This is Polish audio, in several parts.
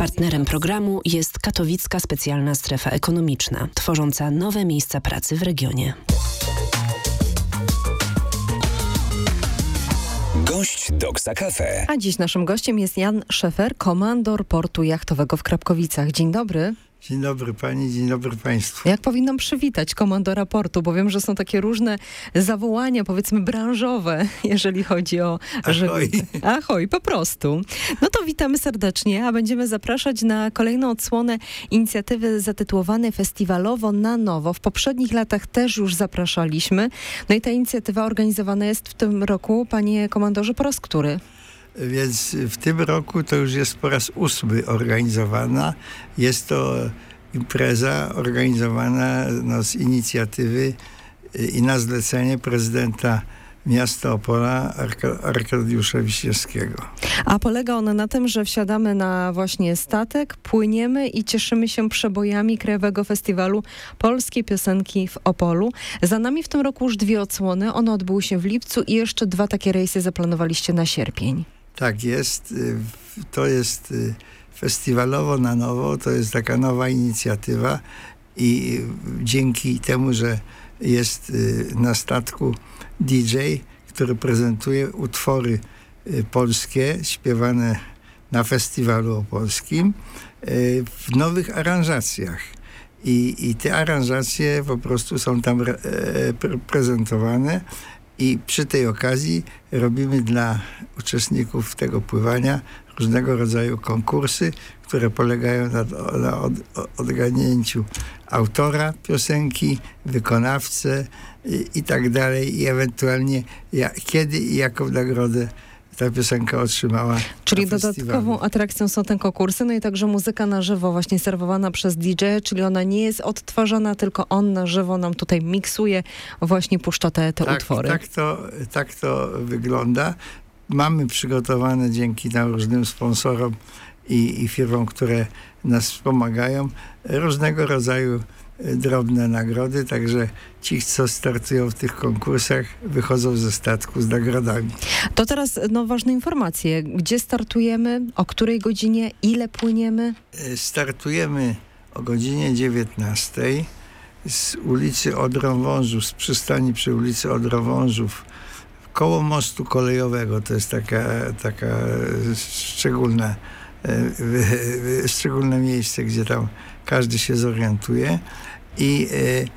Partnerem programu jest Katowicka Specjalna Strefa Ekonomiczna, tworząca nowe miejsca pracy w regionie. Gość Doksa Cafe. A dziś naszym gościem jest Jan Szefer, komandor portu jachtowego w Krapkowicach. Dzień dobry. Dzień dobry pani, dzień dobry państwu. Jak powinnam przywitać komandora portu? Bo wiem, że są takie różne zawołania, powiedzmy branżowe, jeżeli chodzi o... Ahoj. Ahoj, po prostu. No to witamy serdecznie, a będziemy zapraszać na kolejną odsłonę inicjatywy zatytułowanej Festiwalowo na nowo. W poprzednich latach też już zapraszaliśmy. No i ta inicjatywa organizowana jest w tym roku, panie komandorze, po raz który? Więc w tym roku to już jest po raz 8 organizowana. Jest to impreza organizowana z inicjatywy i na zlecenie prezydenta miasta Opola Arkadiusza Wiśniewskiego. A polega ona na tym, że wsiadamy na właśnie statek, płyniemy i cieszymy się przebojami Krajowego Festiwalu Polskiej Piosenki w Opolu. Za nami w tym roku już 2 odsłony. One odbyły się w lipcu i jeszcze 2 takie rejsy zaplanowaliście na sierpień. Tak jest. To jest festiwalowo na nowo. To jest taka nowa inicjatywa i dzięki temu, że jest na statku DJ, który prezentuje utwory polskie śpiewane na festiwalu opolskim w nowych aranżacjach. I te aranżacje po prostu są tam prezentowane i przy tej okazji robimy dla uczestników tego pływania różnego rodzaju konkursy, które polegają na odgadnięciu autora piosenki, wykonawcę i tak dalej. I ewentualnie kiedy i jaką nagrodę ta piosenka otrzymała. Czyli dodatkową atrakcją są te konkursy, no i także muzyka na żywo właśnie serwowana przez DJ, czyli ona nie jest odtwarzana, tylko on na żywo nam tutaj miksuje, właśnie puszcza te utwory. Tak to wygląda. Mamy przygotowane dzięki tam różnym sponsorom i firmom, które nas wspomagają, różnego rodzaju drobne nagrody, także ci, co startują w tych konkursach, wychodzą ze statku z nagrodami. To teraz ważne informacje. Gdzie startujemy? O której godzinie? Ile płyniemy? Startujemy o godzinie 19 z ulicy Odrą-Wążów, z przystani przy ulicy Odrą-Wążów koło mostu kolejowego. To jest taka szczególne miejsce, gdzie tam każdy się zorientuje. I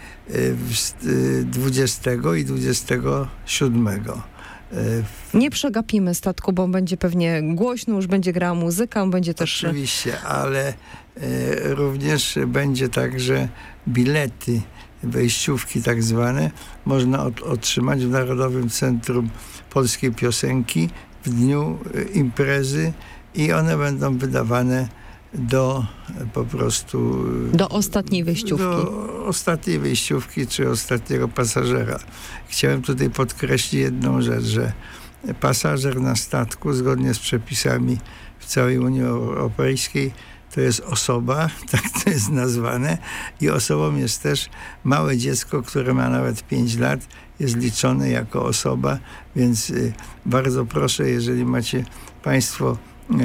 20 i 27. Nie przegapimy statku, bo będzie pewnie głośno, już będzie grała muzyka, będzie też... Oczywiście, ale również będzie tak, że bilety, wejściówki tak zwane, można otrzymać w Narodowym Centrum Polskiej Piosenki w dniu imprezy i one będą wydawane do ostatniej wejściówki. Do ostatniej wejściówki czy ostatniego pasażera. Chciałem tutaj podkreślić jedną rzecz, że pasażer na statku zgodnie z przepisami w całej Unii Europejskiej to jest osoba, tak to jest nazwane, i osobą jest też małe dziecko, które ma nawet 5 lat, jest liczone jako osoba, więc bardzo proszę, jeżeli macie państwo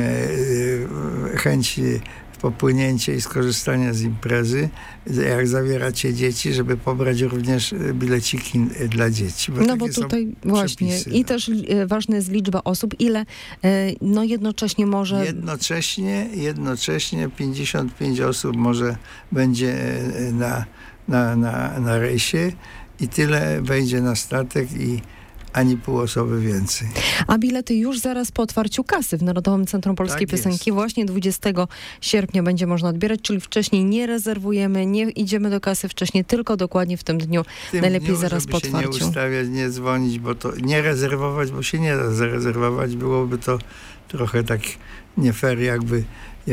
chęć popłynięcia i skorzystania z imprezy, jak zabieracie dzieci, żeby pobrać również bileciki dla dzieci. No bo tutaj właśnie przepisy, i też ważna jest liczba osób, ile jednocześnie może... Jednocześnie 55 osób będzie na rejsie i tyle wejdzie na statek i ani pół osoby więcej. A bilety już zaraz po otwarciu kasy w Narodowym Centrum Polskiej Piosenki. Jest. Właśnie 20 sierpnia będzie można odbierać, czyli wcześniej nie rezerwujemy, nie idziemy do kasy wcześniej, tylko dokładnie w tym dniu, najlepiej zaraz po otwarciu. Się nie ustawiać, nie dzwonić, bo to nie rezerwować, bo się nie da zarezerwować. Byłoby to trochę tak nie fair, jakby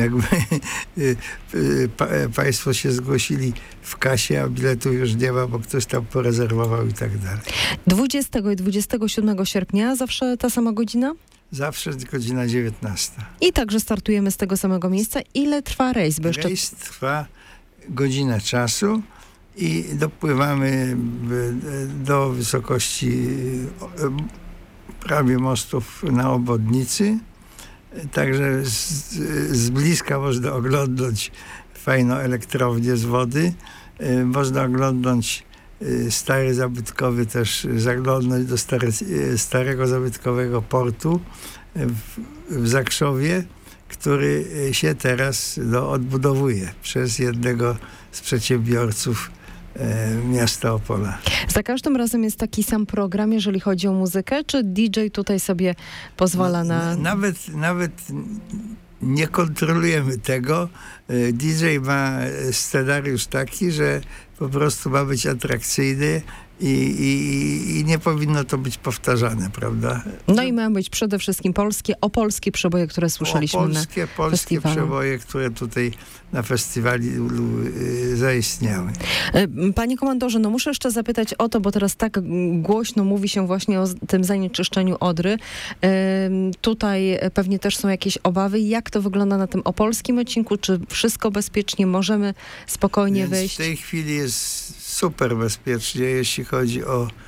państwo się zgłosili w kasie, a biletu już nie ma, bo ktoś tam porezerwował i tak dalej. 20 i 27 sierpnia zawsze ta sama godzina? Zawsze godzina 19. I także startujemy z tego samego miejsca. Ile trwa rejs? Rejs trwa godzinę czasu i dopływamy do wysokości prawie mostów na obwodnicy. Także z bliska można oglądać fajną elektrownię z wody. Można oglądać stary zabytkowy, też zaglądać do starego zabytkowego portu w Zakrzowie, który się teraz odbudowuje przez jednego z przedsiębiorców miasta Opola. Za każdym razem jest taki sam program, jeżeli chodzi o muzykę, czy DJ tutaj sobie pozwala na... Nawet nie kontrolujemy tego. DJ ma scenariusz taki, że po prostu ma być atrakcyjny i nie powinno to być powtarzane, prawda? No i mają być przede wszystkim opolskie przeboje, które słyszeliśmy polskie przeboje, które tutaj na festiwalu zaistniały. Panie komandorze, no muszę jeszcze zapytać o to, bo teraz tak głośno mówi się właśnie o tym zanieczyszczeniu Odry. Tutaj pewnie też są jakieś obawy. Jak to wygląda na tym opolskim odcinku? Czy wszystko bezpiecznie? Możemy spokojnie wyjść? W tej chwili jest super bezpiecznie, jeśli chodzi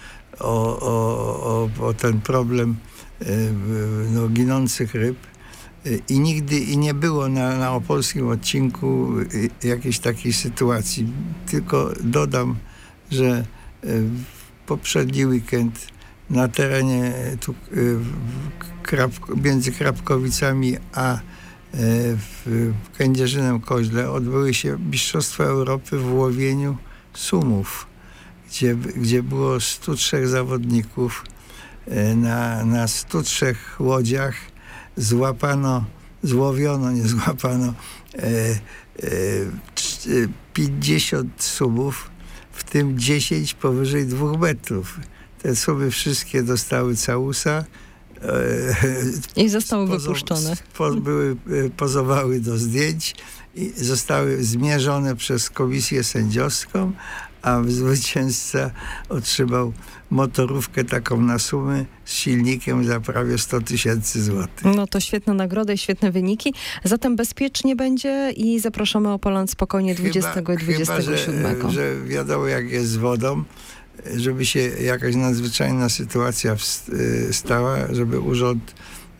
o ten problem ginących ryb. I nigdy nie było na opolskim odcinku jakiejś takiej sytuacji. Tylko dodam, że w poprzedni weekend na terenie między Krapkowicami a w Kędzierzynem-Koźle odbyły się Mistrzostwa Europy w łowieniu sumów, gdzie było 103 zawodników. Na 103 łodziach złowiono 50 sumów, w tym 10 powyżej 2 metrów. Te sumy wszystkie dostały całusa. I zostały wypuszczone. Pozowały do zdjęć i zostały zmierzone przez komisję sędziowską, a zwycięzca otrzymał motorówkę taką na sumy z silnikiem za prawie 100 000 złotych. No to świetna nagroda i świetne wyniki. Zatem bezpiecznie będzie i zapraszamy Opolan spokojnie 20 i 27. Chyba, że wiadomo jak jest z wodą, żeby się jakaś nadzwyczajna sytuacja stała, żeby urząd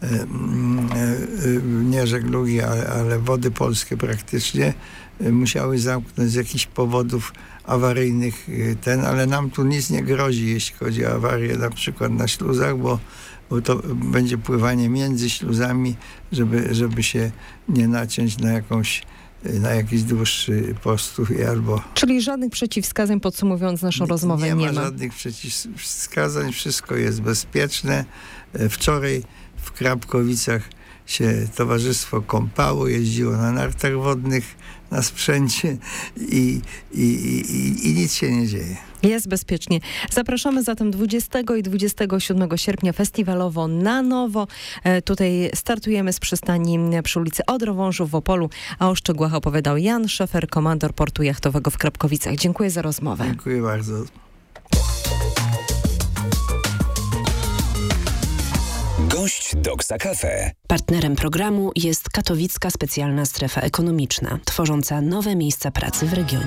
nie żeglugi, ale Wody Polskie praktycznie musiały zamknąć z jakichś powodów awaryjnych ale nam tu nic nie grozi, jeśli chodzi o awarię na przykład na śluzach, bo to będzie pływanie między śluzami, żeby się nie naciąć na jakiś dłuższy postój albo... Czyli żadnych przeciwwskazań, podsumowując naszą rozmowę, nie ma. Nie ma żadnych przeciwwskazań, wszystko jest bezpieczne. Wczoraj w Krapkowicach się towarzystwo kąpało, jeździło na nartach wodnych, na sprzęcie i nic się nie dzieje. Jest bezpiecznie. Zapraszamy zatem 20 i 27 sierpnia festiwalowo na nowo. Tutaj startujemy z przystani przy ulicy Odrowążów w Opolu, a o szczegółach opowiadał Jan Szefer, komandor portu jachtowego w Krapkowicach. Dziękuję za rozmowę. Dziękuję bardzo. Gość Doksa Cafe. Partnerem programu jest Katowicka Specjalna Strefa Ekonomiczna, tworząca nowe miejsca pracy w regionie.